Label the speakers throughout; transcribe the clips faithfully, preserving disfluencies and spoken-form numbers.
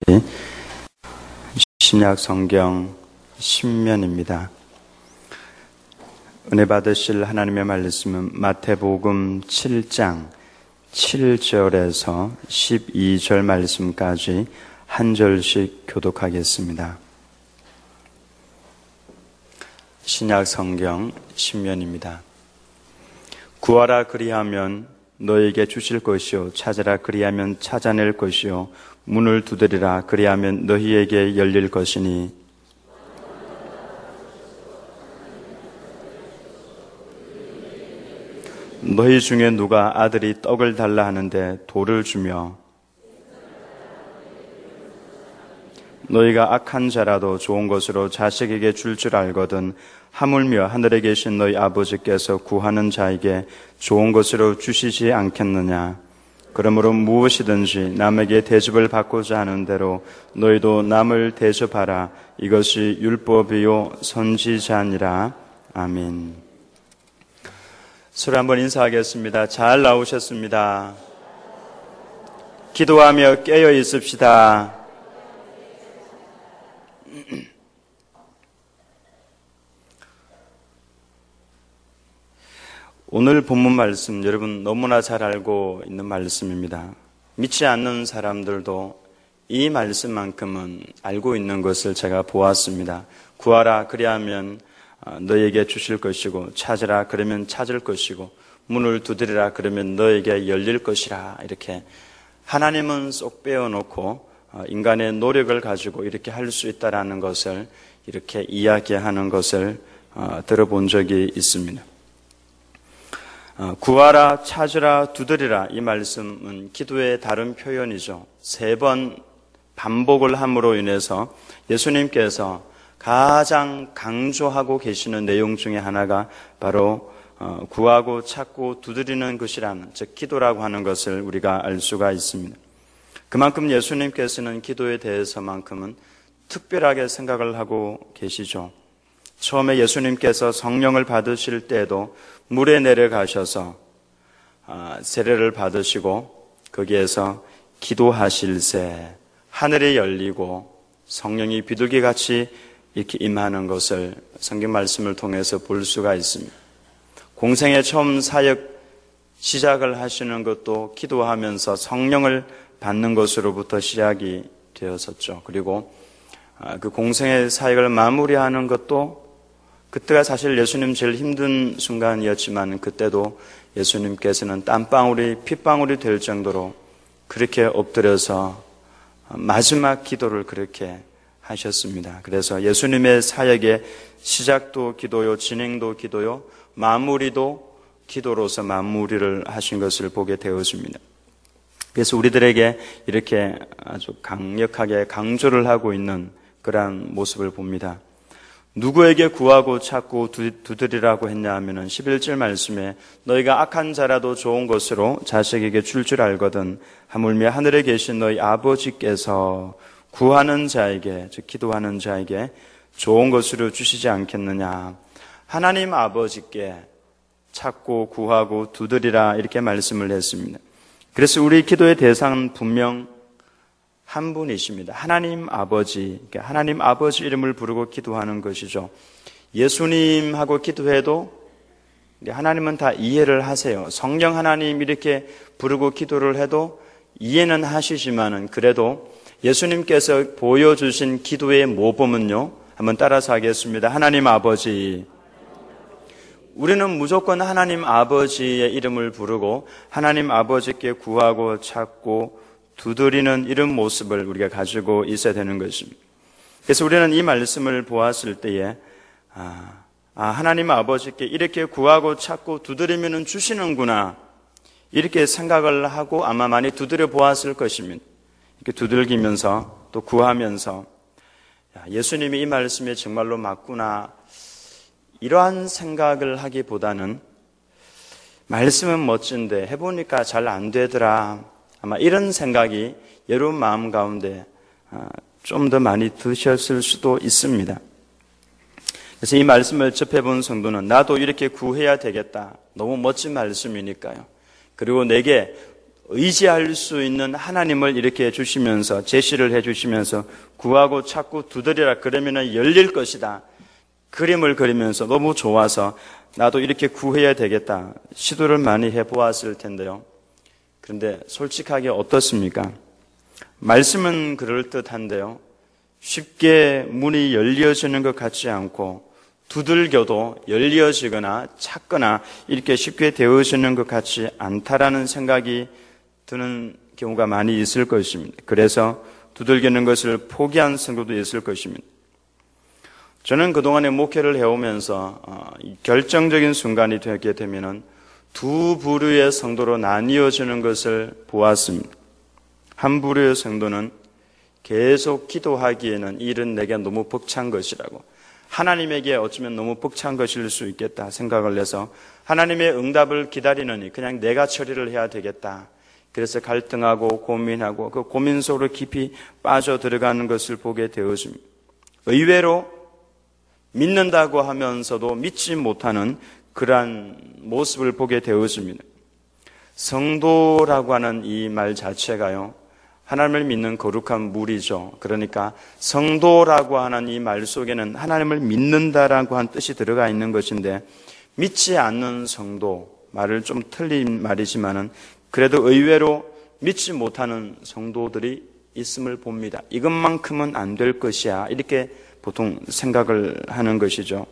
Speaker 1: 신약 성경 신면입니다. 은혜 받으실 하나님의 말씀은 마태복음 칠 장 칠 절에서 십이 절 말씀까지 한 절씩 교독하겠습니다. 신약 성경 신면입니다. 구하라 그리하면 너에게 주실 것이요, 찾으라 그리하면 찾아낼 것이요, 문을 두드리라 그리하면 너희에게 열릴 것이니 너희 중에 누가 아들이 떡을 달라 하는데 돌을 주며 너희가 악한 자라도 좋은 것으로 자식에게 줄 줄 알거든 하물며 하늘에 계신 너희 아버지께서 구하는 자에게 좋은 것으로 주시지 않겠느냐. 그러므로 무엇이든지 남에게 대접을 받고자 하는 대로 너희도 남을 대접하라. 이것이 율법이요 선지자니라. 아멘. 서로 한번 인사하겠습니다. 잘 나오셨습니다. 기도하며 깨어 있읍시다. 오늘 본문 말씀 여러분 너무나 잘 알고 있는 말씀입니다. 믿지 않는 사람들도 이 말씀만큼은 알고 있는 것을 제가 보았습니다. 구하라 그리하면 너에게 주실 것이고, 찾으라 그러면 찾을 것이고, 문을 두드리라 그러면 너에게 열릴 것이라. 이렇게 하나님은 쏙 빼어놓고 인간의 노력을 가지고 이렇게 할 수 있다라는 것을 이렇게 이야기하는 것을 들어본 적이 있습니다. 구하라, 찾으라, 두드리라 이 말씀은 기도의 다른 표현이죠. 세 번 반복을 함으로 인해서 예수님께서 가장 강조하고 계시는 내용 중에 하나가 바로 구하고 찾고 두드리는 것이라는, 즉 기도라고 하는 것을 우리가 알 수가 있습니다. 그만큼 예수님께서는 기도에 대해서만큼은 특별하게 생각을 하고 계시죠. 처음에 예수님께서 성령을 받으실 때도 물에 내려가셔서 세례를 받으시고 거기에서 기도하실새 하늘이 열리고 성령이 비둘기같이 이렇게 임하는 것을 성경 말씀을 통해서 볼 수가 있습니다. 공생의 처음 사역 시작을 하시는 것도 기도하면서 성령을 받는 것으로부터 시작이 되었었죠. 그리고 그 공생의 사역을 마무리하는 것도 그때가 사실 예수님 제일 힘든 순간이었지만 그때도 예수님께서는 땀방울이 핏방울이 될 정도로 그렇게 엎드려서 마지막 기도를 그렇게 하셨습니다. 그래서 예수님의 사역의 시작도 기도요, 진행도 기도요, 마무리도 기도로서 마무리를 하신 것을 보게 되었습니다. 그래서 우리들에게 이렇게 아주 강력하게 강조를 하고 있는 그러한 모습을 봅니다. 누구에게 구하고 찾고 두드리라고 했냐 하면은 십일 절 말씀에 너희가 악한 자라도 좋은 것으로 자식에게 줄 줄 알거든 하물며 하늘에 계신 너희 아버지께서 구하는 자에게, 즉 기도하는 자에게 좋은 것으로 주시지 않겠느냐. 하나님 아버지께 찾고 구하고 두드리라 이렇게 말씀을 했습니다. 그래서 우리 기도의 대상은 분명 한 분이십니다. 하나님 아버지, 하나님 아버지 이름을 부르고 기도하는 것이죠. 예수님하고 기도해도 하나님은 다 이해를 하세요. 성령 하나님 이렇게 부르고 기도를 해도 이해는 하시지만은 그래도 예수님께서 보여주신 기도의 모범은요, 한번 따라서 하겠습니다. 하나님 아버지. 우리는 무조건 하나님 아버지의 이름을 부르고 하나님 아버지께 구하고 찾고 두드리는 이런 모습을 우리가 가지고 있어야 되는 것입니다. 그래서 우리는 이 말씀을 보았을 때에 아, 아 하나님 아버지께 이렇게 구하고 찾고 두드리면 주시는구나 이렇게 생각을 하고 아마 많이 두드려 보았을 것입니다. 이렇게 두들기면서 또 구하면서 야, 예수님이 이 말씀에 정말로 맞구나 이러한 생각을 하기보다는 말씀은 멋진데 해보니까 잘 안 되더라 아마 이런 생각이 여러분 마음 가운데 좀 더 많이 드셨을 수도 있습니다. 그래서 이 말씀을 접해본 성도는 나도 이렇게 구해야 되겠다. 너무 멋진 말씀이니까요. 그리고 내게 의지할 수 있는 하나님을 이렇게 주시면서 제시를 해주시면서 구하고 찾고 두드리라 그러면 열릴 것이다. 그림을 그리면서 너무 좋아서 나도 이렇게 구해야 되겠다. 시도를 많이 해보았을 텐데요. 그런데 솔직하게 어떻습니까? 말씀은 그럴듯한데요. 쉽게 문이 열려지는 것 같지 않고 두들겨도 열려지거나 찾거나 이렇게 쉽게 되어지는 것 같지 않다라는 생각이 드는 경우가 많이 있을 것입니다. 그래서 두들기는 것을 포기한 성도도 있을 것입니다. 저는 그동안에 목회를 해오면서 결정적인 순간이 되게 되면 두 부류의 성도로 나뉘어지는 것을 보았습니다. 한 부류의 성도는 계속 기도하기에는 이 일은 내게 너무 벅찬 것이라고, 하나님에게 어쩌면 너무 벅찬 것일 수 있겠다 생각을 해서 하나님의 응답을 기다리느니 그냥 내가 처리를 해야 되겠다. 그래서 갈등하고 고민하고 그 고민 속으로 깊이 빠져 들어가는 것을 보게 되어집니다. 의외로 믿는다고 하면서도 믿지 못하는 그러한 모습을 보게 되어집니다. 성도라고 하는 이 말 자체가요, 하나님을 믿는 거룩한 무리죠. 그러니까 성도라고 하는 이 말 속에는 하나님을 믿는다라고 한 뜻이 들어가 있는 것인데, 믿지 않는 성도, 말을 좀 틀린 말이지만은 그래도 의외로 믿지 못하는 성도들이 있음을 봅니다. 이것만큼은 안 될 것이야, 이렇게 보통 생각을 하는 것이죠.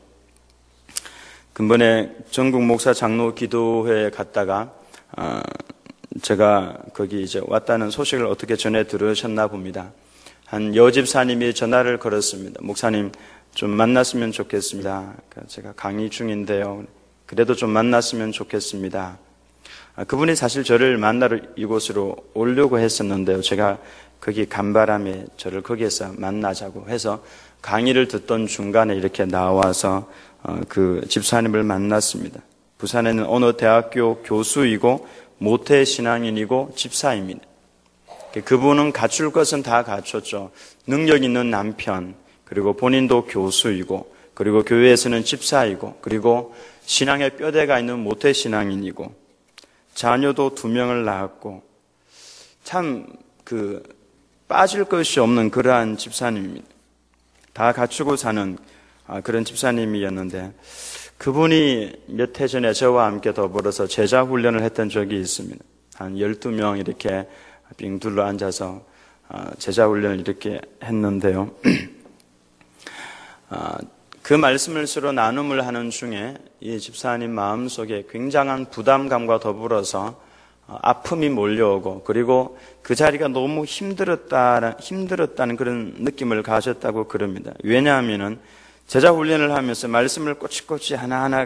Speaker 1: 근본에 전국 목사 장로 기도회에 갔다가 어, 제가 거기 이제 왔다는 소식을 어떻게 전해 들으셨나 봅니다. 한 여집사님이 전화를 걸었습니다. 목사님 좀 만났으면 좋겠습니다. 제가 강의 중인데요. 그래도 좀 만났으면 좋겠습니다. 그분이 사실 저를 만나러 이곳으로 오려고 했었는데요. 제가 거기 간바람에 저를 거기에서 만나자고 해서 강의를 듣던 중간에 이렇게 나와서 그 집사님을 만났습니다. 부산에는 어느 대학교 교수이고 모태 신앙인이고 집사입니다. 그분은 갖출 것은 다 갖췄죠. 능력 있는 남편, 그리고 본인도 교수이고, 그리고 교회에서는 집사이고, 그리고 신앙의 뼈대가 있는 모태 신앙인이고, 자녀도 두 명을 낳았고, 참 그 빠질 것이 없는 그러한 집사님입니다. 다 갖추고 사는 그런 집사님이었는데, 그분이 몇 해 전에 저와 함께 더불어서 제자 훈련을 했던 적이 있습니다. 한 열두 명 이렇게 빙 둘러 앉아서 제자 훈련을 이렇게 했는데요. 그 말씀을 서로 나눔을 하는 중에 이 집사님 마음속에 굉장한 부담감과 더불어서 아픔이 몰려오고, 그리고 그 자리가 너무 힘들었다, 힘들었다는 그런 느낌을 가졌다고 그럽니다. 왜냐하면은 제자 훈련을 하면서 말씀을 꼬치꼬치 하나하나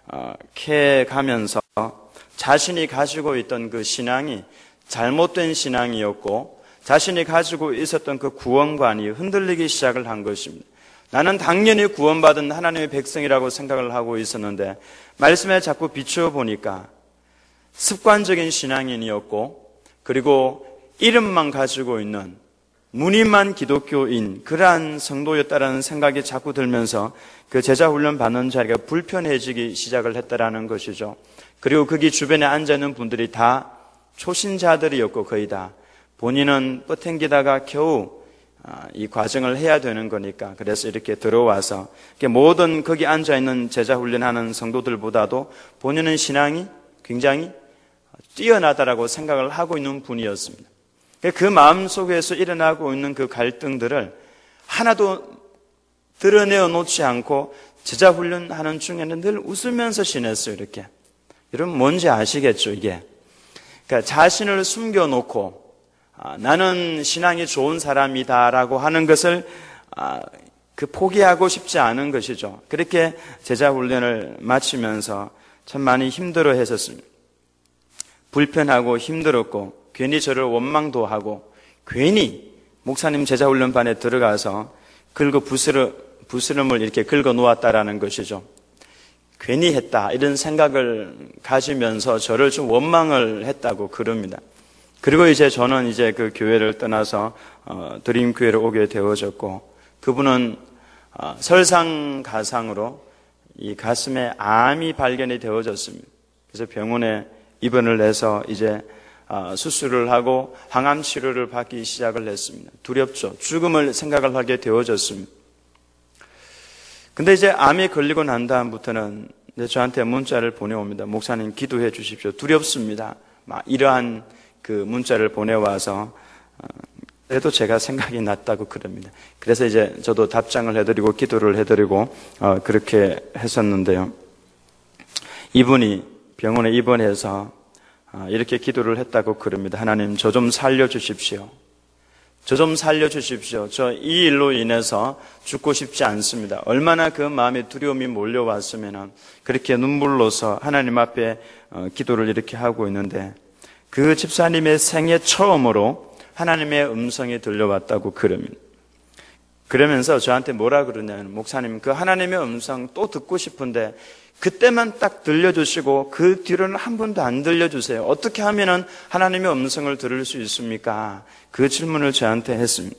Speaker 1: 캐 가면서 자신이 가지고 있던 그 신앙이 잘못된 신앙이었고, 자신이 가지고 있었던 그 구원관이 흔들리기 시작을 한 것입니다. 나는 당연히 구원받은 하나님의 백성이라고 생각을 하고 있었는데, 말씀에 자꾸 비추어보니까 습관적인 신앙인이었고, 그리고 이름만 가지고 있는 무늬만 기독교인 그러한 성도였다라는 생각이 자꾸 들면서 그 제자훈련 받는 자리가 불편해지기 시작을 했다라는 것이죠. 그리고 거기 주변에 앉아있는 분들이 다 초신자들이었고, 거의 다 본인은 뻗탱기다가 겨우 이 과정을 해야 되는 거니까, 그래서 이렇게 들어와서 모든 거기 앉아있는 제자훈련하는 성도들보다도 본인은 신앙이 굉장히 뛰어나다라고 생각을 하고 있는 분이었습니다. 그 마음 속에서 일어나고 있는 그 갈등들을 하나도 드러내어 놓지 않고 제자훈련하는 중에는 늘 웃으면서 지냈어요. 이렇게. 여러분 뭔지 아시겠죠, 이게? 그러니까 자신을 숨겨놓고 아, 나는 신앙이 좋은 사람이다라고 하는 것을 아, 그 포기하고 싶지 않은 것이죠. 그렇게 제자훈련을 마치면서 참 많이 힘들어 했었습니다. 불편하고 힘들었고, 괜히 저를 원망도 하고, 괜히 목사님 제자훈련반에 들어가서 긁어 부스러, 부스럼을 이렇게 긁어 놓았다라는 것이죠. 괜히 했다, 이런 생각을 가지면서 저를 좀 원망을 했다고 그럽니다. 그리고 이제 저는 이제 그 교회를 떠나서 어, 드림교회를 오게 되어졌고, 그분은 어, 설상가상으로 이 가슴에 암이 발견이 되어졌습니다. 그래서 병원에 입원을 해서 이제 수술을 하고 항암 치료를 받기 시작을 했습니다. 두렵죠. 죽음을 생각을 하게 되어졌습니다. 근데 이제 암에 걸리고 난 다음부터는 저한테 문자를 보내옵니다. 목사님 기도해 주십시오. 두렵습니다. 막 이러한 그 문자를 보내와서 그래도 제가 생각이 났다고 그럽니다. 그래서 이제 저도 답장을 해드리고 기도를 해드리고 어, 그렇게 했었는데요. 이분이 병원에 입원해서 어, 이렇게 기도를 했다고 그럽니다. 하나님, 저 좀 살려주십시오. 저 좀 살려주십시오. 저 이 일로 인해서 죽고 싶지 않습니다. 얼마나 그 마음에 두려움이 몰려왔으면 그렇게 눈물로서 하나님 앞에 어, 기도를 이렇게 하고 있는데 그 집사님의 생애 처음으로 하나님의 음성이 들려왔다고 그럽니다. 그러면서 저한테 뭐라 그러냐면, 목사님, 그 하나님의 음성 또 듣고 싶은데 그때만 딱 들려주시고 그 뒤로는 한 번도 안 들려주세요. 어떻게 하면 하나님의 음성을 들을 수 있습니까? 그 질문을 저한테 했습니다.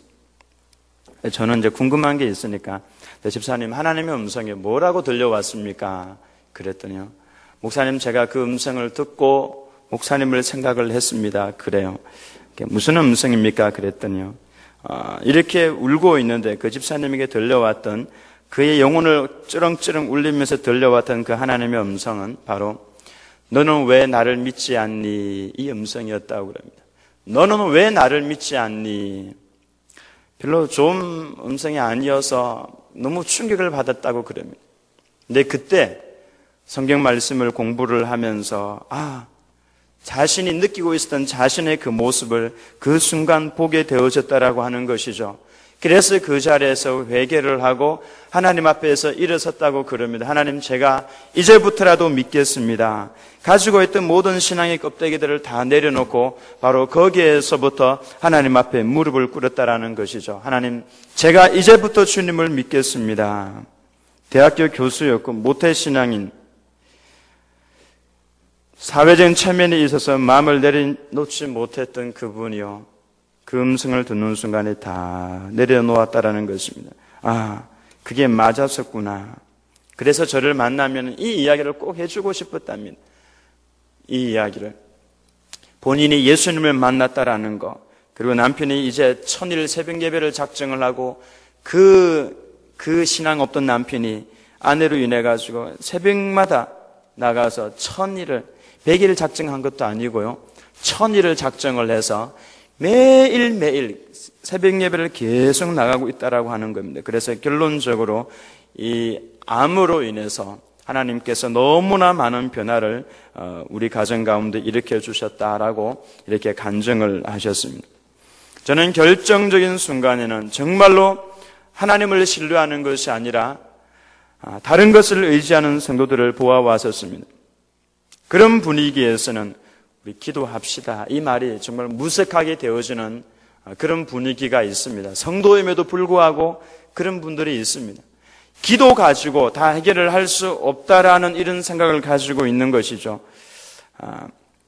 Speaker 1: 저는 이제 궁금한 게 있으니까, 네, 집사님, 하나님의 음성이 뭐라고 들려왔습니까? 그랬더니요, 목사님, 제가 그 음성을 듣고 목사님을 생각을 했습니다. 그래요. 무슨 음성입니까? 그랬더니요, 어, 이렇게 울고 있는데 그 집사님에게 들려왔던, 그의 영혼을 쩌렁쩌렁 울리면서 들려왔던 그 하나님의 음성은 바로 너는 왜 나를 믿지 않니? 이 음성이었다고 그럽니다. 너는 왜 나를 믿지 않니? 별로 좋은 음성이 아니어서 너무 충격을 받았다고 그럽니다. 근데 그때 성경 말씀을 공부를 하면서 아, 자신이 느끼고 있었던 자신의 그 모습을 그 순간 보게 되어졌다라고 하는 것이죠. 그래서 그 자리에서 회개를 하고 하나님 앞에서 일어섰다고 그럽니다. 하나님, 제가 이제부터라도 믿겠습니다. 가지고 있던 모든 신앙의 껍데기들을 다 내려놓고 바로 거기에서부터 하나님 앞에 무릎을 꿇었다라는 것이죠. 하나님, 제가 이제부터 주님을 믿겠습니다. 대학교 교수였고 모태신앙인, 사회적인 체면에 있어서 마음을 내려놓지 못했던 그분이요, 그 음성을 듣는 순간에 다 내려놓았다라는 것입니다. 아, 그게 맞았었구나. 그래서 저를 만나면 이 이야기를 꼭 해주고 싶었답니다. 이 이야기를. 본인이 예수님을 만났다라는 거, 그리고 남편이 이제 천일 새벽 예배를 작정을 하고 그, 그 신앙 없던 남편이 아내로 인해가지고 새벽마다 나가서 천일을, 백일을 작정한 것도 아니고요, 천일을 작정을 해서 매일매일 새벽 예배를 계속 나가고 있다라고 하는 겁니다. 그래서 결론적으로 이 암으로 인해서 하나님께서 너무나 많은 변화를 우리 가정 가운데 일으켜 주셨다라고 이렇게 간증을 하셨습니다. 저는 결정적인 순간에는 정말로 하나님을 신뢰하는 것이 아니라 다른 것을 의지하는 성도들을 보아왔었습니다. 그런 분위기에서는 우리 기도합시다, 이 말이 정말 무색하게 되어지는 그런 분위기가 있습니다. 성도임에도 불구하고 그런 분들이 있습니다. 기도 가지고 다 해결을 할 수 없다라는 이런 생각을 가지고 있는 것이죠. 아,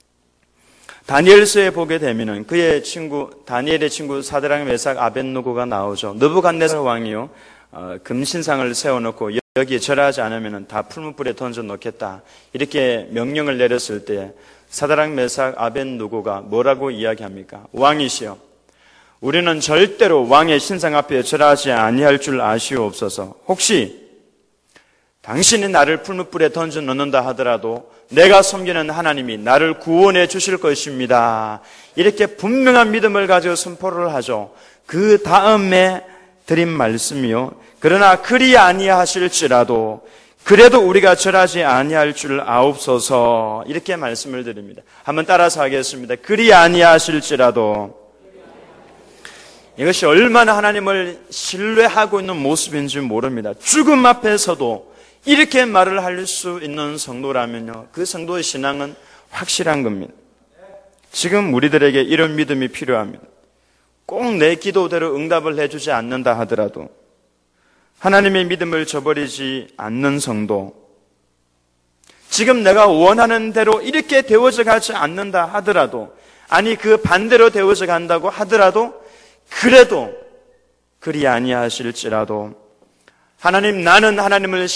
Speaker 1: 다니엘서에 보게 되면은 그의 친구, 다니엘의 친구 사드락, 메삭, 아벳느고가 나오죠. 느부갓네살 왕이요, 어, 금신상을 세워놓고 여기에 절하지 않으면 다 풀무불에 던져 놓겠다, 이렇게 명령을 내렸을 때 사드락, 메삭, 아벳느고가 뭐라고 이야기합니까? 왕이시여, 우리는 절대로 왕의 신상 앞에 절하지 아니할 줄 아시옵소서. 혹시 당신이 나를 풀무불에 던져 넣는다 하더라도 내가 섬기는 하나님이 나를 구원해 주실 것입니다. 이렇게 분명한 믿음을 가지고 선포를 하죠. 그 다음에 드린 말씀이요, 그러나 그리 아니하실지라도 그래도 우리가 절하지 아니할 줄 아옵소서, 이렇게 말씀을 드립니다. 한번 따라서 하겠습니다. 그리 아니하실지라도. 이것이 얼마나 하나님을 신뢰하고 있는 모습인지 모릅니다. 죽음 앞에서도 이렇게 말을 할 수 있는 성도라면요, 그 성도의 신앙은 확실한 겁니다. 지금 우리들에게 이런 믿음이 필요합니다. 꼭 내 기도대로 응답을 해주지 않는다 하더라도 하나님의 믿음을 저버리지 않는 성도, 지금 내가 원하는 대로 이렇게 되어져 가지 않는다 하더라도, 아니 그 반대로 되어져 간다고 하더라도 그래도 그리 아니하실지라도 하나님, 나는 하나님을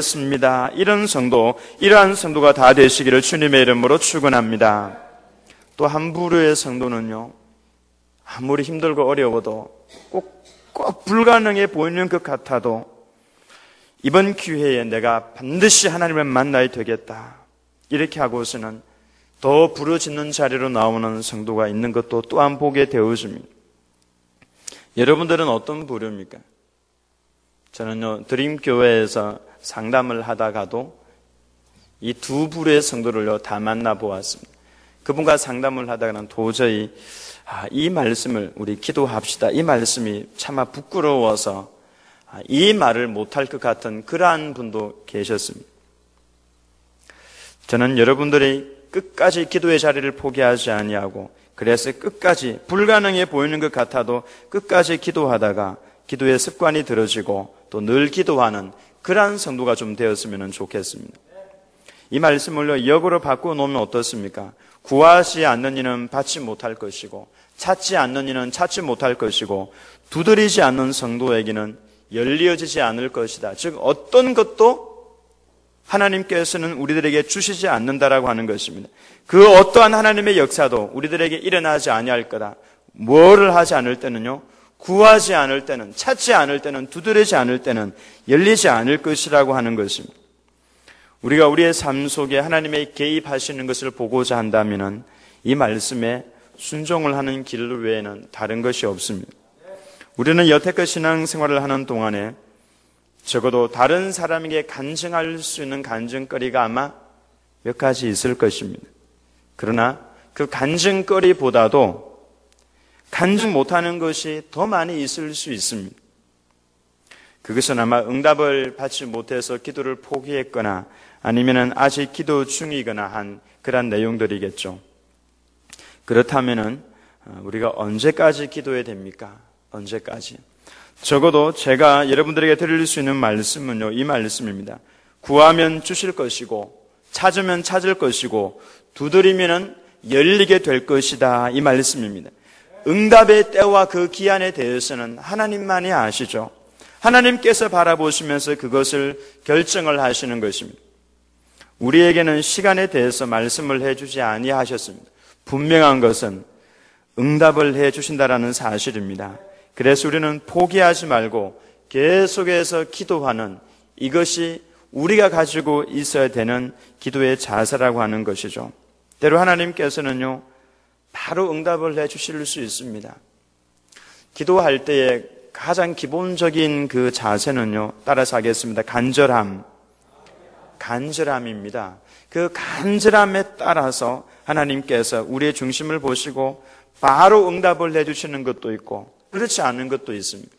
Speaker 1: 신뢰하겠습니다, 이런 성도, 이러한 성도가 다 되시기를 주님의 이름으로 축원합니다. 또 한 부류의 성도는요, 아무리 힘들고 어려워도 꼭, 꼭 불가능해 보이는 것 같아도 이번 기회에 내가 반드시 하나님을 만나야 되겠다, 이렇게 하고서는 더 부르짖는 자리로 나오는 성도가 있는 것도 또한 보게 되어집니다. 여러분들은 어떤 부류입니까? 저는요, 드림교회에서 상담을 하다가도 이 두 부류의 성도를요 다 만나보았습니다. 그분과 상담을 하다가는 도저히 아, 이 말씀을 우리 기도합시다, 이 말씀이 차마 부끄러워서 아, 이 말을 못할 것 같은 그러한 분도 계셨습니다. 저는 여러분들이 끝까지 기도의 자리를 포기하지 아니하고, 그래서 끝까지 불가능해 보이는 것 같아도 끝까지 기도하다가 기도의 습관이 들어지고 또 늘 기도하는 그러한 성도가 좀 되었으면 좋겠습니다. 이 말씀을 역으로 바꿔놓으면 어떻습니까? 구하지 않는 이는 받지 못할 것이고, 찾지 않는 이는 찾지 못할 것이고, 두드리지 않는 성도에게는 열려지지 않을 것이다. 즉 어떤 것도 하나님께서는 우리들에게 주시지 않는다라고 하는 것입니다. 그 어떠한 하나님의 역사도 우리들에게 일어나지 아니할 거다. 뭐를 하지 않을 때는요, 구하지 않을 때는, 찾지 않을 때는, 두드리지 않을 때는 열리지 않을 것이라고 하는 것입니다. 우리가 우리의 삶 속에 하나님의 개입하시는 것을 보고자 한다면 이 말씀에 순종을 하는 길 외에는 다른 것이 없습니다. 우리는 여태껏 신앙생활을 하는 동안에 적어도 다른 사람에게 간증할 수 있는 간증거리가 아마 몇 가지 있을 것입니다. 그러나 그 간증거리보다도 간증 못하는 것이 더 많이 있을 수 있습니다. 그것은 아마 응답을 받지 못해서 기도를 포기했거나 아니면 아직 기도 중이거나 한 그런 내용들이겠죠. 그렇다면 우리가 언제까지 기도해야 됩니까? 언제까지? 적어도 제가 여러분들에게 드릴 수 있는 말씀은요, 이 말씀입니다. 구하면 주실 것이고, 찾으면 찾을 것이고, 두드리면 열리게 될 것이다, 이 말씀입니다. 응답의 때와 그 기한에 대해서는 하나님만이 아시죠. 하나님께서 바라보시면서 그것을 결정을 하시는 것입니다. 우리에게는 시간에 대해서 말씀을 해주지 아니하셨습니다. 분명한 것은 응답을 해주신다라는 사실입니다. 그래서 우리는 포기하지 말고 계속해서 기도하는, 이것이 우리가 가지고 있어야 되는 기도의 자세라고 하는 것이죠. 때로 하나님께서는요, 바로 응답을 해주실 수 있습니다. 기도할 때에 가장 기본적인 그 자세는요, 따라서 하겠습니다. 간절함. 간절함입니다. 그 간절함에 따라서 하나님께서 우리의 중심을 보시고 바로 응답을 해주시는 것도 있고, 그렇지 않은 것도 있습니다.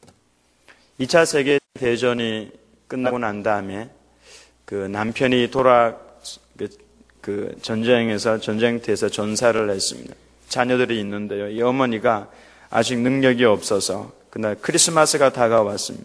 Speaker 1: 이 차 세계대전이 끝나고 난 다음에 그 남편이 돌아, 그, 그 전쟁에서, 전쟁터에서 전사를 했습니다. 자녀들이 있는데요, 이 어머니가 아직 능력이 없어서 그날 크리스마스가 다가왔습니다.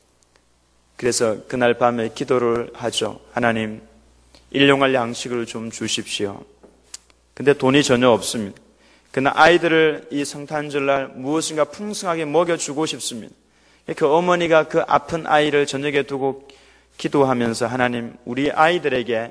Speaker 1: 그래서 그날 밤에 기도를 하죠. 하나님, 일용할 양식을 좀 주십시오. 근데 돈이 전혀 없습니다. 그러나 아이들을 이 성탄절날 무엇인가 풍성하게 먹여주고 싶습니다. 그 어머니가 그 아픈 아이를 저녁에 두고 기도하면서 하나님, 우리 아이들에게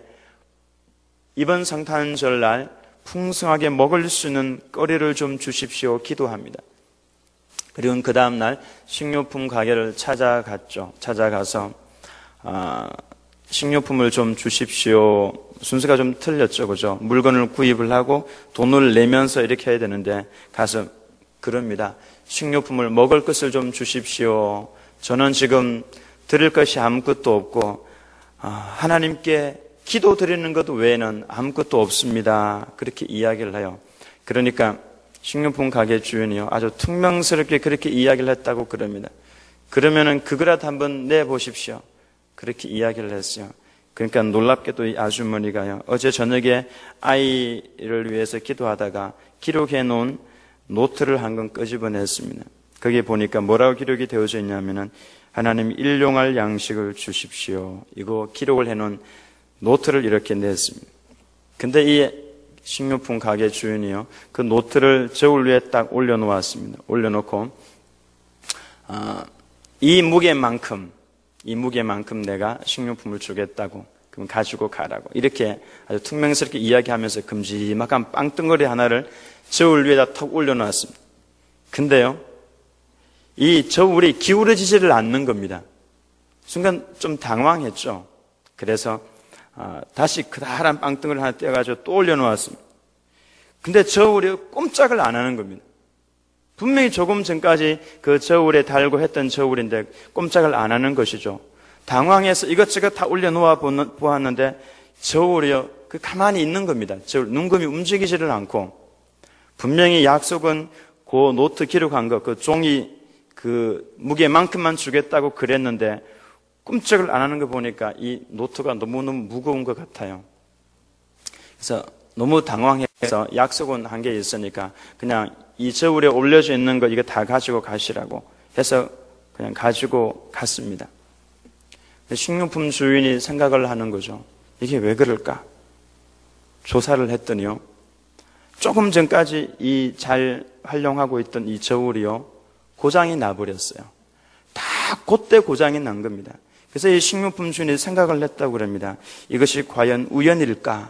Speaker 1: 이번 성탄절날 풍성하게 먹을 수 있는 거리를 좀 주십시오 기도합니다. 그리고 그 다음날 식료품 가게를 찾아갔죠. 찾아가서 아, 식료품을 좀 주십시오. 순서가 좀 틀렸죠, 그죠? 물건을 구입을 하고 돈을 내면서 이렇게 해야 되는데 가서 그럽니다. 식료품을 먹을 것을 좀 주십시오. 저는 지금 드릴 것이 아무것도 없고 아, 하나님께 기도 드리는 것 외에는 아무것도 없습니다. 그렇게 이야기를 해요. 그러니까 식료품 가게 주인이요, 아주 퉁명스럽게 그렇게 이야기를 했다고 그럽니다. 그러면은 그거라도 한번 내보십시오. 그렇게 이야기를 했어요. 그러니까 놀랍게도 이 아주머니가요, 어제 저녁에 아이를 위해서 기도하다가 기록해 놓은 노트를 한 권 끄집어냈습니다. 거기에 보니까 뭐라고 기록이 되어져 있냐면은 하나님, 일용할 양식을 주십시오. 이거 기록을 해놓은 노트를 이렇게 냈습니다. 근데 이 식료품 가게 주인이요, 그 노트를 저울 위에 딱 올려놓았습니다. 올려놓고 어, 이 무게만큼 이 무게만큼 내가 식료품을 주겠다고 그럼 가지고 가라고. 이렇게 아주 퉁명스럽게 이야기하면서 큼지막한 빵덩어리 하나를 저울 위에다 턱 올려놓았습니다. 근데요, 이 저울이 기울어지지를 않는 겁니다. 순간 좀 당황했죠. 그래서 어, 다시 그다란 빵덩어리 하나 떼어가지고 또 올려놓았습니다. 근데 저울이 꼼짝을 안 하는 겁니다. 분명히 조금 전까지 그 저울에 달고 했던 저울인데 꼼짝을 안 하는 것이죠. 당황해서 이것저것 다 올려놓아 보았는데 저울이요, 그 가만히 있는 겁니다. 저울, 눈금이 움직이지를 않고, 분명히 약속은 그 노트 기록한 거, 그 종이 그 무게만큼만 주겠다고 그랬는데 꼼짝을 안 하는 거 보니까 이 노트가 너무너무 무거운 것 같아요. 그래서 너무 당황해서 약속은 한 게 있으니까 그냥 이 저울에 올려져 있는 거 이거 다 가지고 가시라고 해서 그냥 가지고 갔습니다. 식료품 주인이 생각을 하는 거죠. 이게 왜 그럴까? 조사를 했더니요, 조금 전까지 이 잘 활용하고 있던 이 저울이요, 고장이 나버렸어요. 다 그때 고장이 난 겁니다. 그래서 이 식료품 주인이 생각을 했다고 그럽니다. 이것이 과연 우연일까?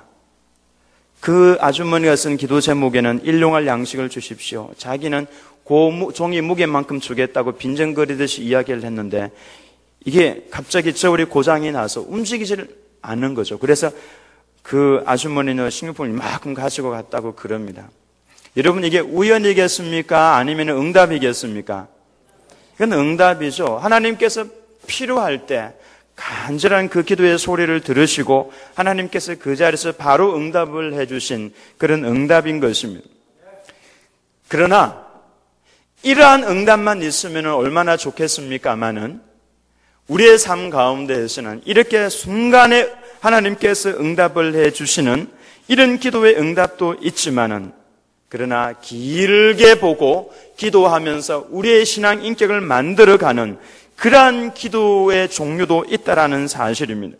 Speaker 1: 그 아주머니가 쓴 기도 제목에는 일용할 양식을 주십시오. 자기는 그 종이 무게만큼 주겠다고 빈정거리듯이 이야기를 했는데 이게 갑자기 저울이 고장이 나서 움직이질 않는 거죠. 그래서 그 아주머니는 식료품을 이만큼 가지고 갔다고 그럽니다. 여러분, 이게 우연이겠습니까? 아니면 응답이겠습니까? 이건 응답이죠. 하나님께서 필요할 때 간절한 그 기도의 소리를 들으시고 하나님께서 그 자리에서 바로 응답을 해주신 그런 응답인 것입니다. 그러나 이러한 응답만 있으면 얼마나 좋겠습니까마는 우리의 삶 가운데에서는 이렇게 순간에 하나님께서 응답을 해주시는 이런 기도의 응답도 있지만은, 그러나 길게 보고 기도하면서 우리의 신앙 인격을 만들어가는 그러한 기도의 종류도 있다라는 사실입니다.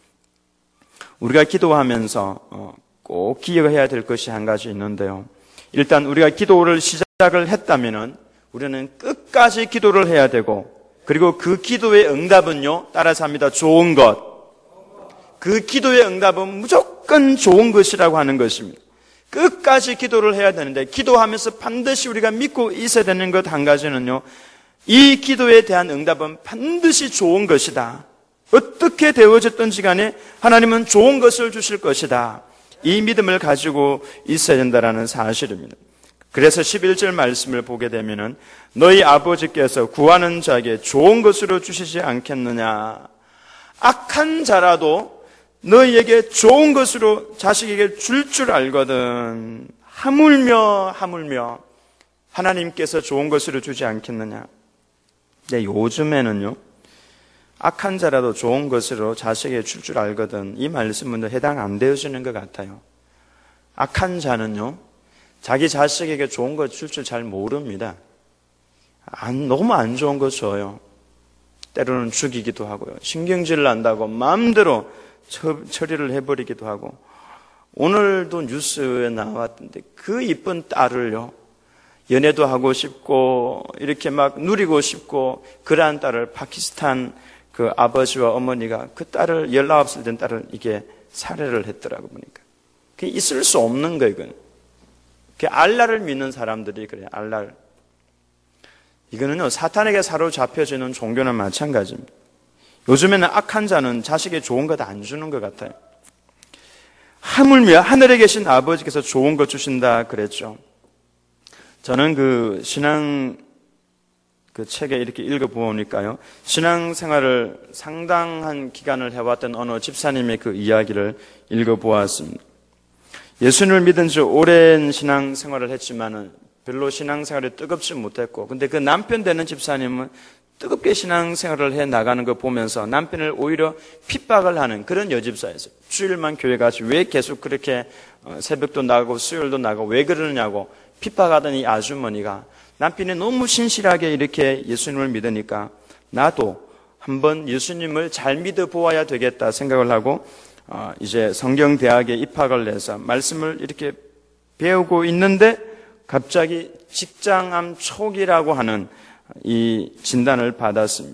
Speaker 1: 우리가 기도하면서 꼭 기억해야 될 것이 한 가지 있는데요. 일단 우리가 기도를 시작을 했다면은 우리는 끝까지 기도를 해야 되고, 그리고 그 기도의 응답은요, 따라서 합니다. 좋은 것. 그 기도의 응답은 무조건 좋은 것이라고 하는 것입니다. 끝까지 기도를 해야 되는데, 기도하면서 반드시 우리가 믿고 있어야 되는 것 한 가지는요, 이 기도에 대한 응답은 반드시 좋은 것이다. 어떻게 되어졌든지 간에 하나님은 좋은 것을 주실 것이다. 이 믿음을 가지고 있어야 된다는 사실입니다. 그래서 십일 절 말씀을 보게 되면은 너희 아버지께서 구하는 자에게 좋은 것으로 주시지 않겠느냐. 악한 자라도 너희에게 좋은 것으로 자식에게 줄 줄 알거든. 하물며 하물며 하나님께서 좋은 것으로 주지 않겠느냐. 네, 요즘에는요, 악한 자라도 좋은 것으로 자식에게 줄 줄 알거든, 이 말씀은 해당 안 되어지는 것 같아요. 악한 자는요, 자기 자식에게 좋은 것 줄 줄 잘 모릅니다. 안, 너무 안 좋은 거 줘요. 때로는 죽이기도 하고요. 신경질을 난다고 마음대로 처, 처리를 해버리기도 하고, 오늘도 뉴스에 나왔던데 그 이쁜 딸을요, 연애도 하고 싶고 이렇게 막 누리고 싶고 그러한 딸을 파키스탄 그 아버지와 어머니가 그 딸을 열아홉 살 된 딸을 이게 살해를 했더라고 보니까. 그게 있을 수 없는 거예요. 이건. 그 알라를 믿는 사람들이 그래요. 알라를. 이거는요, 사탄에게 사로잡혀지는 종교는 마찬가지입니다. 요즘에는 악한 자는 자식에게 좋은 것 안 주는 것 같아요. 하물며 하늘에 계신 아버지께서 좋은 것 주신다 그랬죠. 저는 그 신앙 그 책에 이렇게 읽어보니까요, 신앙생활을 상당한 기간을 해왔던 어느 집사님의 그 이야기를 읽어보았습니다. 예수님을 믿은 지 오랜 신앙생활을 했지만은 별로 신앙생활이 뜨겁지 못했고, 근데 그 남편 되는 집사님은 뜨겁게 신앙생활을 해 나가는 거 보면서 남편을 오히려 핍박을 하는 그런 여집사였어요. 주일만 교회 가지 왜 계속 그렇게 새벽도 나가고 수요일도 나가고 왜 그러느냐고 핍박하던 이 아주머니가 남편이 너무 신실하게 이렇게 예수님을 믿으니까 나도 한번 예수님을 잘 믿어보아야 되겠다 생각을 하고 이제 성경대학에 입학을 해서 말씀을 이렇게 배우고 있는데 갑자기 직장암 초기라고 하는 이 진단을 받았습니다.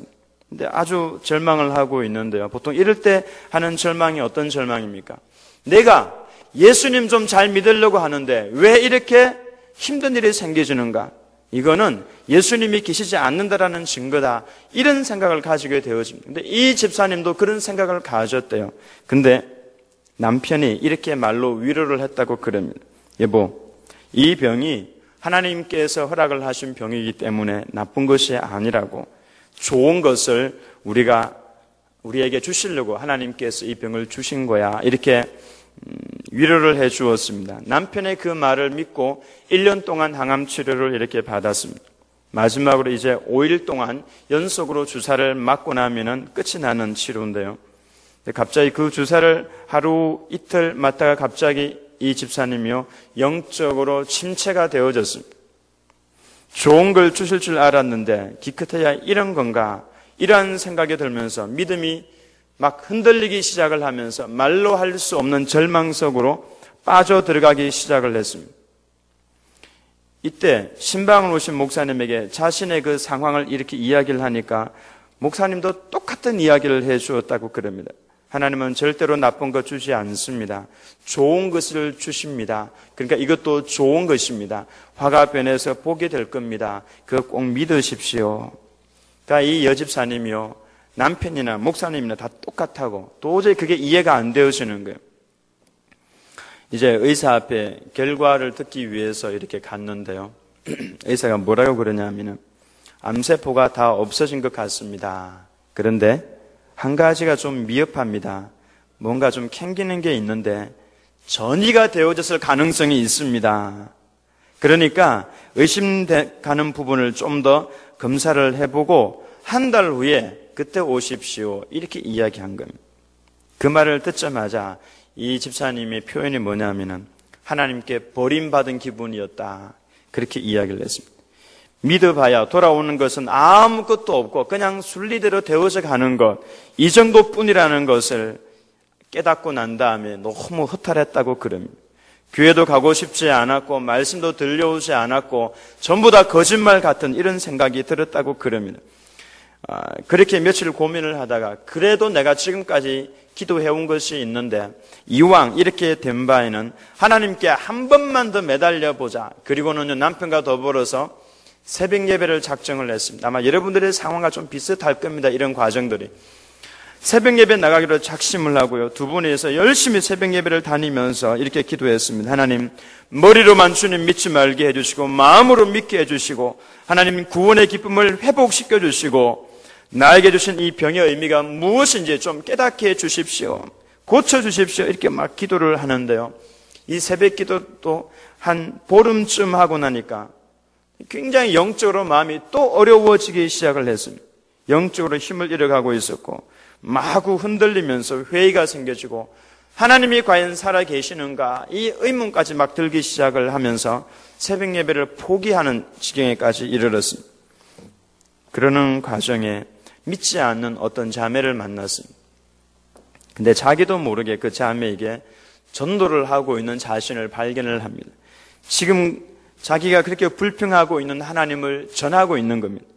Speaker 1: 근데 아주 절망을 하고 있는데요. 보통 이럴 때 하는 절망이 어떤 절망입니까? 내가 예수님 좀 잘 믿으려고 하는데 왜 이렇게 힘든 일이 생겨지는가? 이거는 예수님이 계시지 않는다라는 증거다. 이런 생각을 가지게 되어집니다. 근데 이 집사님도 그런 생각을 가졌대요. 근데 남편이 이렇게 말로 위로를 했다고 그럽니다. 여보, 이 병이 하나님께서 허락을 하신 병이기 때문에 나쁜 것이 아니라고, 좋은 것을 우리가 우리에게 주시려고 하나님께서 이 병을 주신 거야. 이렇게 위로를 해 주었습니다. 남편의 그 말을 믿고 일 년 동안 항암 치료를 이렇게 받았습니다. 마지막으로 이제 오 일 동안 연속으로 주사를 맞고 나면은 끝이 나는 치료인데요. 갑자기 그 주사를 하루 이틀 맞다가 갑자기 이 집사님이요, 영적으로 침체가 되어졌습니다. 좋은 걸 주실 줄 알았는데 기껏해야 이런 건가? 이러한 생각이 들면서 믿음이 막 흔들리기 시작을 하면서 말로 할 수 없는 절망 속으로 빠져 들어가기 시작을 했습니다. 이때 신방을 오신 목사님에게 자신의 그 상황을 이렇게 이야기를 하니까 목사님도 똑같은 이야기를 해 주었다고 그럽니다. 하나님은 절대로 나쁜 것 주지 않습니다. 좋은 것을 주십니다. 그러니까 이것도 좋은 것입니다. 화가 변해서 복이 될 겁니다. 그거 꼭 믿으십시오. 그러니까 이 여집사님이요, 남편이나 목사님이나 다 똑같다고 도저히 그게 이해가 안 되어지는 거예요. 이제 의사 앞에 결과를 듣기 위해서 이렇게 갔는데요. 의사가 뭐라고 그러냐면은 암세포가 다 없어진 것 같습니다. 그런데 한 가지가 좀 미흡합니다. 뭔가 좀 캥기는 게 있는데 전이가 되어졌을 가능성이 있습니다. 그러니까 의심가는 부분을 좀 더 검사를 해보고 한 달 후에 그때 오십시오. 이렇게 이야기한 겁니다. 그 말을 듣자마자 이 집사님의 표현이 뭐냐면은 하나님께 버림받은 기분이었다. 그렇게 이야기를 했습니다. 믿어봐야 돌아오는 것은 아무것도 없고 그냥 순리대로 되어져 가는 것, 이 정도뿐이라는 것을 깨닫고 난 다음에 너무 허탈했다고 그럽니다. 교회도 가고 싶지 않았고 말씀도 들려오지 않았고 전부 다 거짓말 같은 이런 생각이 들었다고 그럽니다. 아, 그렇게 며칠 고민을 하다가 그래도 내가 지금까지 기도해온 것이 있는데 이왕 이렇게 된 바에는 하나님께 한 번만 더 매달려 보자. 그리고는 남편과 더불어서 새벽 예배를 작정을 했습니다. 아마 여러분들의 상황과 좀 비슷할 겁니다. 이런 과정들이. 새벽 예배 나가기로 작심을 하고요. 두 분이서 열심히 새벽 예배를 다니면서 이렇게 기도했습니다. 하나님, 머리로만 주님 믿지 말게 해주시고 마음으로 믿게 해주시고 하나님 구원의 기쁨을 회복시켜 주시고 나에게 주신 이 병의 의미가 무엇인지 좀 깨닫게 해주십시오. 고쳐주십시오. 이렇게 막 기도를 하는데요. 이 새벽 기도도 한 보름쯤 하고 나니까 굉장히 영적으로 마음이 또 어려워지기 시작을 했습니다. 영적으로 힘을 잃어가고 있었고 마구 흔들리면서 회의가 생겨지고 하나님이 과연 살아계시는가 이 의문까지 막 들기 시작을 하면서 새벽 예배를 포기하는 지경에까지 이르렀습니다. 그러는 과정에 믿지 않는 어떤 자매를 만났습니다. 근데 자기도 모르게 그 자매에게 전도를 하고 있는 자신을 발견을 합니다. 지금 자기가 그렇게 불평하고 있는 하나님을 전하고 있는 겁니다.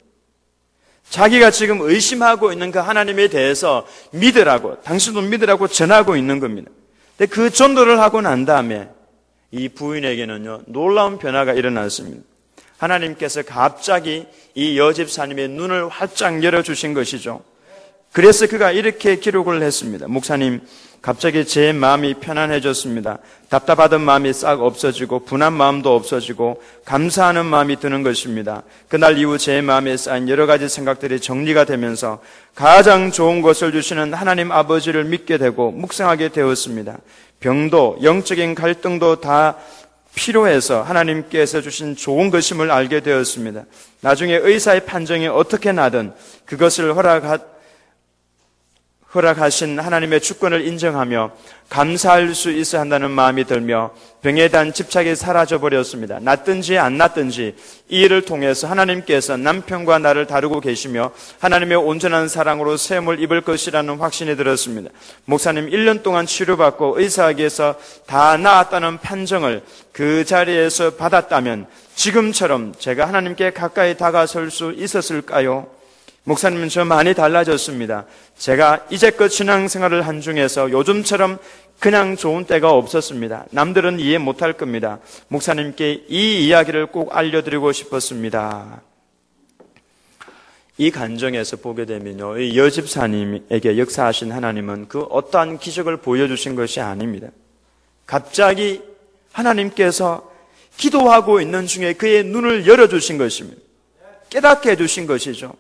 Speaker 1: 자기가 지금 의심하고 있는 그 하나님에 대해서 믿으라고, 당신도 믿으라고 전하고 있는 겁니다. 근데 그 전도를 하고 난 다음에 이 부인에게는요, 놀라운 변화가 일어났습니다. 하나님께서 갑자기 이 여집사님의 눈을 활짝 열어주신 것이죠. 그래서 그가 이렇게 기록을 했습니다. 목사님, 갑자기 제 마음이 편안해졌습니다. 답답하던 마음이 싹 없어지고 분한 마음도 없어지고 감사하는 마음이 드는 것입니다. 그날 이후 제 마음에 쌓인 여러 가지 생각들이 정리가 되면서 가장 좋은 것을 주시는 하나님 아버지를 믿게 되고 묵상하게 되었습니다. 병도 영적인 갈등도 다 필요해서 하나님께서 주신 좋은 것임을 알게 되었습니다. 나중에 의사의 판정이 어떻게 나든 그것을 허락하 허락하신 하나님의 주권을 인정하며 감사할 수 있어야 한다는 마음이 들며 병에 대한 집착이 사라져버렸습니다. 낫든지 안 낫든지 이 일을 통해서 하나님께서 남편과 나를 다루고 계시며 하나님의 온전한 사랑으로 세움을 입을 것이라는 확신이 들었습니다. 목사님 일 년 동안 치료받고 의사에게서 다 나았다는 판정을 그 자리에서 받았다면 지금처럼 제가 하나님께 가까이 다가설 수 있었을까요? 목사님은 저 많이 달라졌습니다. 제가 이제껏 신앙생활을 한 중에서 요즘처럼 그냥 좋은 때가 없었습니다. 남들은 이해 못할 겁니다. 목사님께 이 이야기를 꼭 알려드리고 싶었습니다. 이 간정에서 보게 되면요, 이 여집사님에게 역사하신 하나님은 그 어떠한 기적을 보여주신 것이 아닙니다. 갑자기 하나님께서 기도하고 있는 중에 그의 눈을 열어주신 것입니다. 깨닫게 해주신 것이죠.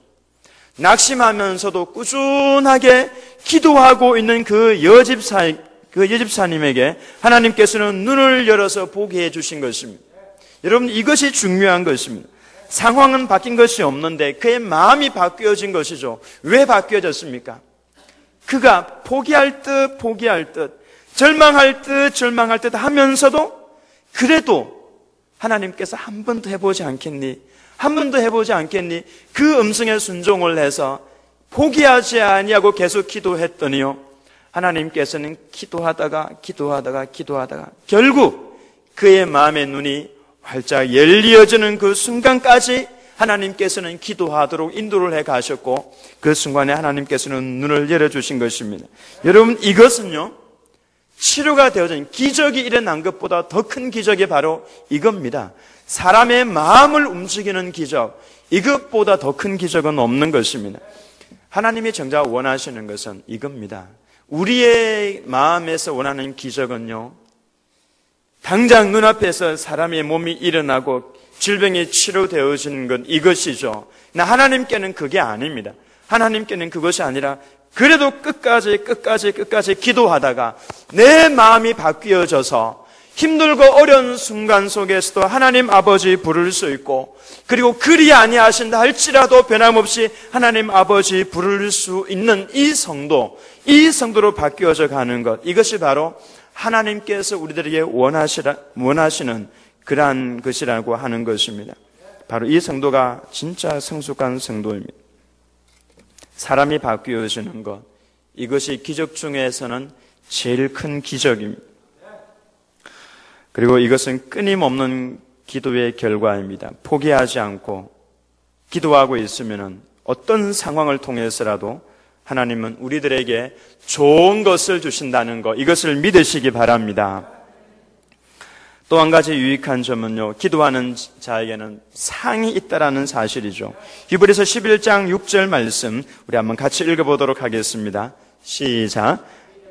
Speaker 1: 낙심하면서도 꾸준하게 기도하고 있는 그 여집사, 그 여집사님에게 하나님께서는 눈을 열어서 보게 해주신 것입니다. 여러분, 이것이 중요한 것입니다. 상황은 바뀐 것이 없는데 그의 마음이 바뀌어진 것이죠. 왜 바뀌어졌습니까? 그가 포기할 듯 포기할 듯, 절망할 듯 절망할 듯 하면서도 그래도 하나님께서 한 번 더 해보지 않겠니? 한 번 더 해보지 않겠니? 그 음성에 순종을 해서 포기하지 아니하고 계속 기도했더니요, 하나님께서는 기도하다가 기도하다가 기도하다가 결국 그의 마음의 눈이 활짝 열려지는 그 순간까지 하나님께서는 기도하도록 인도를 해 가셨고, 그 순간에 하나님께서는 눈을 열어주신 것입니다. 여러분, 이것은요, 치료가 되어진 기적이 일어난 것보다 더 큰 기적이 바로 이겁니다. 사람의 마음을 움직이는 기적, 이것보다 더 큰 기적은 없는 것입니다. 하나님이 정작 원하시는 것은 이겁니다. 우리의 마음에서 원하는 기적은요, 당장 눈앞에서 사람의 몸이 일어나고 질병이 치료되어지는 것, 이것이죠. 나 하나님께는 그게 아닙니다. 하나님께는 그것이 아니라 그래도 끝까지 끝까지 끝까지 기도하다가 내 마음이 바뀌어져서 힘들고 어려운 순간 속에서도 하나님 아버지 부를 수 있고, 그리고 그리 아니하신다 할지라도 변함없이 하나님 아버지 부를 수 있는 이 성도, 이 성도로 바뀌어져 가는 것, 이것이 바로 하나님께서 우리들에게 원하시라, 원하시는 그러한 것이라고 하는 것입니다. 바로 이 성도가 진짜 성숙한 성도입니다. 사람이 바뀌어지는 것, 이것이 기적 중에서는 제일 큰 기적입니다. 그리고 이것은 끊임없는 기도의 결과입니다. 포기하지 않고 기도하고 있으면 어떤 상황을 통해서라도 하나님은 우리들에게 좋은 것을 주신다는 것, 이것을 믿으시기 바랍니다. 또 한 가지 유익한 점은요, 기도하는 자에게는 상이 있다라는 사실이죠. 히브리서 십일 장 육 절 말씀 우리 한번 같이 읽어보도록 하겠습니다. 시작.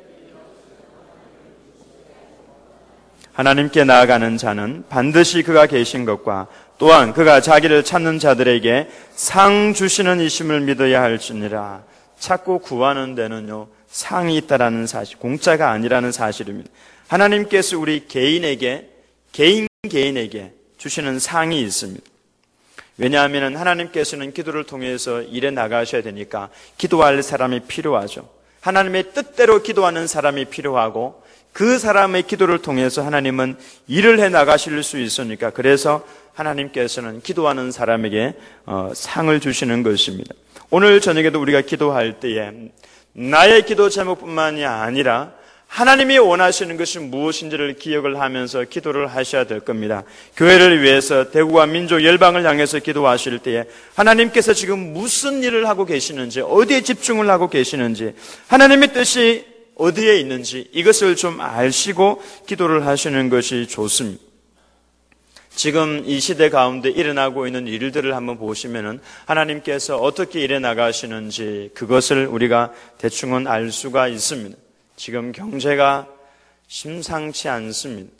Speaker 1: 하나님께 나아가는 자는 반드시 그가 계신 것과 또한 그가 자기를 찾는 자들에게 상 주시는 이심을 믿어야 할지니라. 찾고 구하는 데는요, 상이 있다라는 사실, 공짜가 아니라는 사실입니다. 하나님께서 우리 개인에게, 개인 개인에게 주시는 상이 있습니다. 왜냐하면 하나님께서는 기도를 통해서 일해 나가셔야 되니까 기도할 사람이 필요하죠. 하나님의 뜻대로 기도하는 사람이 필요하고, 그 사람의 기도를 통해서 하나님은 일을 해 나가실 수 있으니까, 그래서 하나님께서는 기도하는 사람에게 어, 상을 주시는 것입니다. 오늘 저녁에도 우리가 기도할 때에 나의 기도 제목뿐만이 아니라 하나님이 원하시는 것이 무엇인지를 기억을 하면서 기도를 하셔야 될 겁니다. 교회를 위해서, 대국과 민족, 열방을 향해서 기도하실 때에 하나님께서 지금 무슨 일을 하고 계시는지, 어디에 집중을 하고 계시는지, 하나님의 뜻이 어디에 있는지 이것을 좀 아시고 기도를 하시는 것이 좋습니다. 지금 이 시대 가운데 일어나고 있는 일들을 한번 보시면은 하나님께서 어떻게 일해 나가시는지 그것을 우리가 대충은 알 수가 있습니다. 지금 경제가 심상치 않습니다.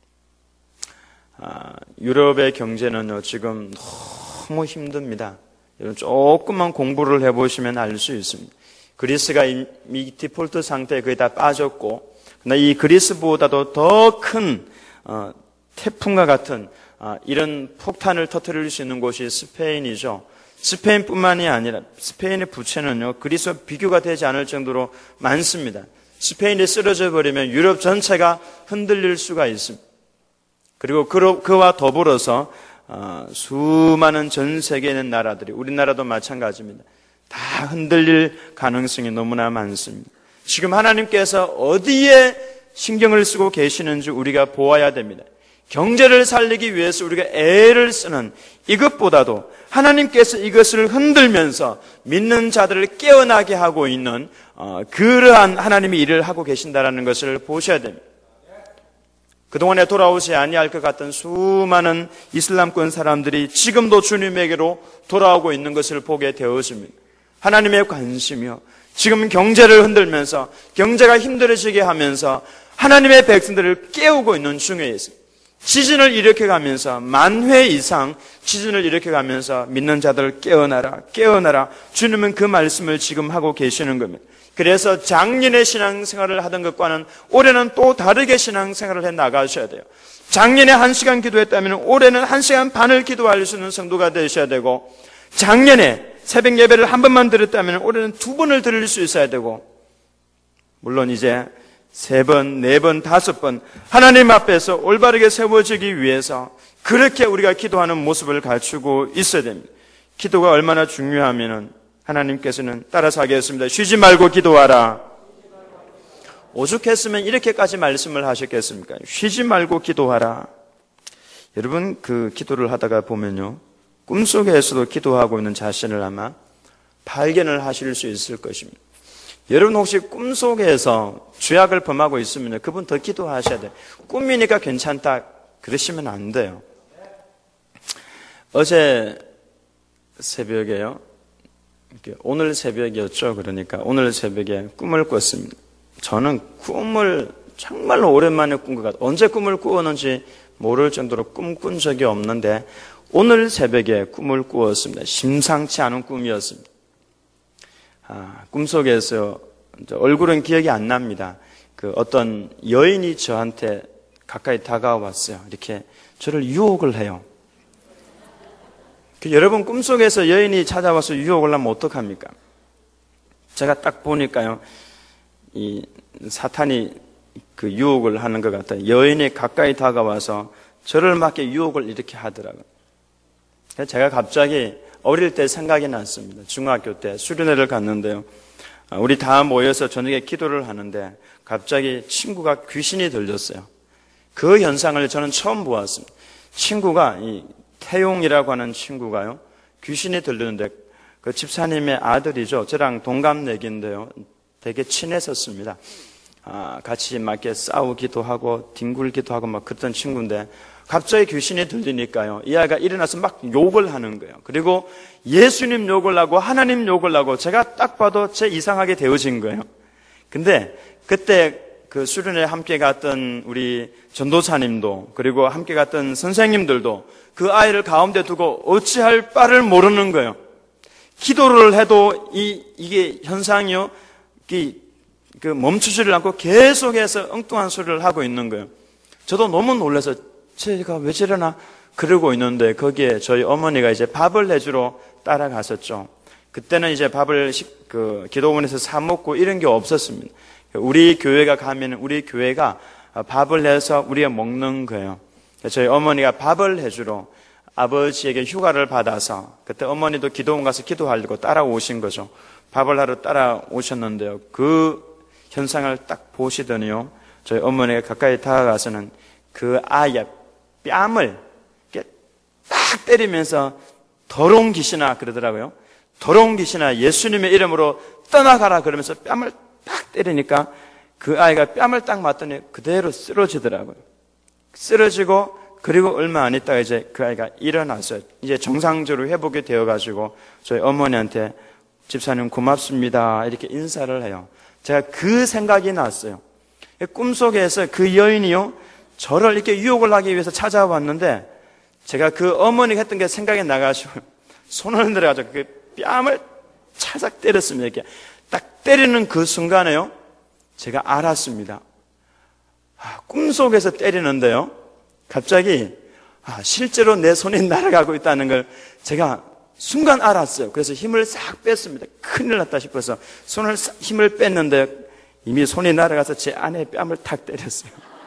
Speaker 1: 아, 유럽의 경제는요, 지금 너무 힘듭니다. 여러분 조금만 공부를 해보시면 알 수 있습니다. 그리스가 이미 디폴트 상태에 거의 다 빠졌고, 그러나 이 그리스보다도 더 큰 어, 태풍과 같은 어, 이런 폭탄을 터뜨릴 수 있는 곳이 스페인이죠. 스페인뿐만이 아니라 스페인의 부채는요, 그리스와 비교가 되지 않을 정도로 많습니다. 스페인이 쓰러져 버리면 유럽 전체가 흔들릴 수가 있습니다. 그리고 그와 더불어서 어, 수많은 전 세계에 있는 나라들이, 우리나라도 마찬가지입니다. 다 흔들릴 가능성이 너무나 많습니다. 지금 하나님께서 어디에 신경을 쓰고 계시는지 우리가 보아야 됩니다. 경제를 살리기 위해서 우리가 애를 쓰는 이것보다도 하나님께서 이것을 흔들면서 믿는 자들을 깨어나게 하고 있는 어, 그러한 하나님의 일을 하고 계신다는 것을 보셔야 됩니다. 그동안에 돌아오지 아니할 것 같은 수많은 이슬람권 사람들이 지금도 주님에게로 돌아오고 있는 것을 보게 되었습니다. 하나님의 관심이요, 지금 경제를 흔들면서 경제가 힘들어지게 하면서 하나님의 백성들을 깨우고 있는 중에 있습니다. 지진을 일으켜가면서 만 회 이상 지진을 일으켜가면서 믿는 자들을 깨어나라 깨어나라, 주님은 그 말씀을 지금 하고 계시는 겁니다. 그래서 작년에 신앙생활을 하던 것과는 올해는 또 다르게 신앙생활을 해 나가셔야 돼요. 작년에 한 시간 기도했다면 올해는 한 시간 반을 기도할 수 있는 성도가 되셔야 되고, 작년에 새벽 예배를 한 번만 드렸다면 올해는 두 번을 드릴 수 있어야 되고, 물론 이제 세 번, 네 번, 다섯 번 하나님 앞에서 올바르게 세워지기 위해서 그렇게 우리가 기도하는 모습을 갖추고 있어야 됩니다. 기도가 얼마나 중요하면은 하나님께서는 따라서 하겠습니다. 쉬지 말고 기도하라. 오죽했으면 이렇게까지 말씀을 하셨겠습니까? 쉬지 말고 기도하라. 여러분, 그 기도를 하다가 보면요, 꿈속에서도 기도하고 있는 자신을 아마 발견을 하실 수 있을 것입니다. 여러분, 혹시 꿈속에서 죄악을 범하고 있으면 그분 더 기도하셔야 돼요. 꿈이니까 괜찮다 그러시면 안 돼요. 어제 새벽에요, 오늘 새벽이었죠. 그러니까 오늘 새벽에 꿈을 꿨습니다. 저는 꿈을 정말로 오랜만에 꾼 것 같아요. 언제 꿈을 꾸었는지 모를 정도로 꿈 꾼 적이 없는데 오늘 새벽에 꿈을 꾸었습니다. 심상치 않은 꿈이었습니다. 아, 꿈속에서 얼굴은 기억이 안 납니다. 그 어떤 여인이 저한테 가까이 다가왔어요. 이렇게 저를 유혹을 해요. 그 여러분, 꿈속에서 여인이 찾아와서 유혹을 하면 어떡합니까? 제가 딱 보니까요, 이 사탄이 그 유혹을 하는 것 같아요. 여인이 가까이 다가와서 저를 맞게 유혹을 이렇게 하더라고요. 제가 갑자기 어릴 때 생각이 났습니다. 중학교 때 수련회를 갔는데요, 우리 다 모여서 저녁에 기도를 하는데 갑자기 친구가 귀신이 들렸어요. 그 현상을 저는 처음 보았습니다. 친구가, 이 태용이라고 하는 친구가요, 귀신이 들리는데 그 집사님의 아들이죠. 저랑 동갑내기인데요, 되게 친했었습니다. 아, 같이 막 이렇게 싸우기도 하고 뒹굴기도 하고 막 그랬던 친구인데 갑자기 귀신이 들리니까요, 이 아이가 일어나서 막 욕을 하는 거예요. 그리고 예수님 욕을 하고 하나님 욕을 하고 제가 딱 봐도 제 이상하게 되어진 거예요. 근데 그때 그 수련회 함께 갔던 우리 전도사님도 그리고 함께 갔던 선생님들도 그 아이를 가운데 두고 어찌할 바를 모르는 거예요. 기도를 해도 이, 이게 현상이요, 이, 그 멈추지를 않고 계속해서 엉뚱한 소리를 하고 있는 거예요. 저도 너무 놀라서 제가 왜 저러나 그러고 있는데 거기에 저희 어머니가 이제 밥을 해주러 따라갔었죠. 그때는 이제 밥을 식, 그 기도원에서 사 먹고 이런 게 없었습니다. 우리 교회가 가면 우리 교회가 밥을 해서 우리가 먹는 거예요. 저희 어머니가 밥을 해주러 아버지에게 휴가를 받아서 그때 어머니도 기도원 가서 기도하려고 따라오신 거죠. 밥을 하러 따라오셨는데요, 그 현상을 딱 보시더니요, 저희 어머니가 가까이 다가가서는 그 아이의 뺨을 이렇게 딱 때리면서 더러운 귀신아 그러더라고요. 더러운 귀신아, 예수님의 이름으로 떠나가라 그러면서 뺨을 딱 때리니까 그 아이가 뺨을 딱 맞더니 그대로 쓰러지더라고요. 쓰러지고 그리고 얼마 안 있다가 이제 그 아이가 일어났어요. 이제 정상적으로 회복이 되어가지고 저희 어머니한테 집사님 고맙습니다 이렇게 인사를 해요. 제가 그 생각이 났어요. 꿈속에서 그 여인이요, 저를 이렇게 유혹을 하기 위해서 찾아왔는데 제가 그 어머니가 했던 게 생각이 나가지고 손을 들어가지고 그 뺨을 차작 때렸습니다. 이렇게 딱 때리는 그 순간에요, 제가 알았습니다. 아, 꿈속에서 때리는데요, 갑자기 아, 실제로 내 손이 날아가고 있다는 걸 제가 순간 알았어요. 그래서 힘을 싹 뺐습니다. 큰일 났다 싶어서 손을 싹 힘을 뺐는데 이미 손이 날아가서 제 아내의 뺨을 탁 때렸어요.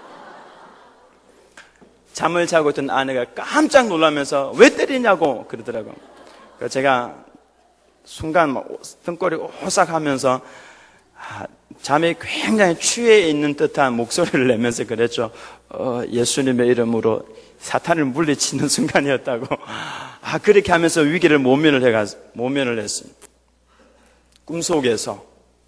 Speaker 1: 잠을 자고 있던 아내가 깜짝 놀라면서 왜 때리냐고 그러더라고요. 그래서 제가 순간 막 등골이 오싹하면서 아, 잠이 굉장히 취해 있는 듯한 목소리를 내면서 그랬죠. 어, 예수님의 이름으로 사탄을 물리치는 순간이었다고. 아, 그렇게 하면서 위기를 모면을 해가, 모면을 했습니다. 꿈속에서,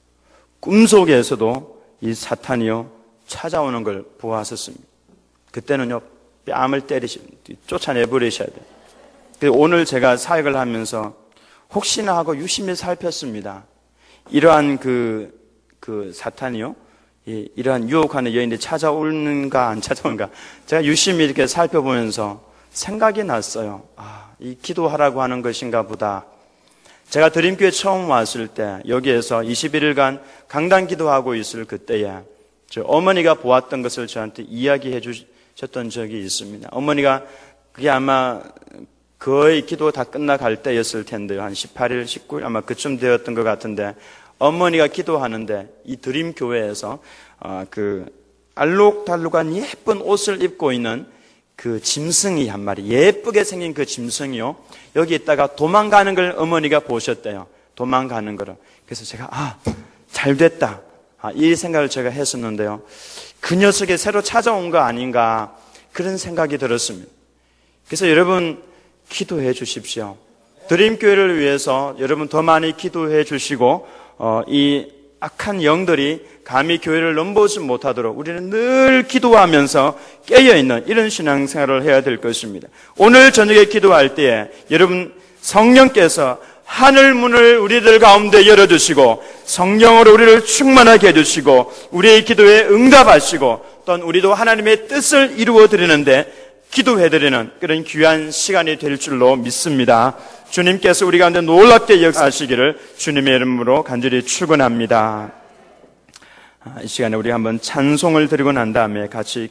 Speaker 1: 꿈속에서도 이 사탄이요, 찾아오는 걸 보았었습니다. 그때는요, 뺨을 때리시, 쫓아내버리셔야 돼요. 오늘 제가 사역을 하면서 혹시나 하고 유심히 살폈습니다. 이러한 그, 그 사탄이요, 이, 이러한 유혹하는 여인들이 찾아오는가 안 찾아오는가 제가 유심히 이렇게 살펴보면서 생각이 났어요. 아, 이 기도하라고 하는 것인가 보다. 제가 드림교회 처음 왔을 때 여기에서 이십일 일간 강단 기도하고 있을 그때에 저 어머니가 보았던 것을 저한테 이야기해 주셨던 적이 있습니다. 어머니가 그게 아마 거의 기도 다 끝나갈 때였을 텐데요. 한 십팔 일, 십구 일 아마 그쯤 되었던 것 같은데 어머니가 기도하는데 이 드림교회에서 어, 그 알록달록한 예쁜 옷을 입고 있는 그 짐승이 한 마리, 예쁘게 생긴 그 짐승이요, 여기 있다가 도망가는 걸 어머니가 보셨대요. 도망가는 거를. 그래서 제가 아, 잘 됐다, 아, 이 생각을 제가 했었는데요, 그 녀석이 새로 찾아온 거 아닌가 그런 생각이 들었습니다. 그래서 여러분 기도해 주십시오. 드림교회를 위해서 여러분 더 많이 기도해 주시고 어, 이 악한 영들이 감히 교회를 넘보지 못하도록 우리는 늘 기도하면서 깨어있는 이런 신앙생활을 해야 될 것입니다. 오늘 저녁에 기도할 때에 여러분 성령께서 하늘문을 우리들 가운데 열어주시고 성령으로 우리를 충만하게 해주시고 우리의 기도에 응답하시고 또한 우리도 하나님의 뜻을 이루어드리는데 기도해드리는 그런 귀한 시간이 될 줄로 믿습니다. 주님께서 우리 가운데 놀랍게 역사하시기를 주님의 이름으로 간절히 축원합니다. 이 시간에 우리 한번 찬송을 드리고 난 다음에 같이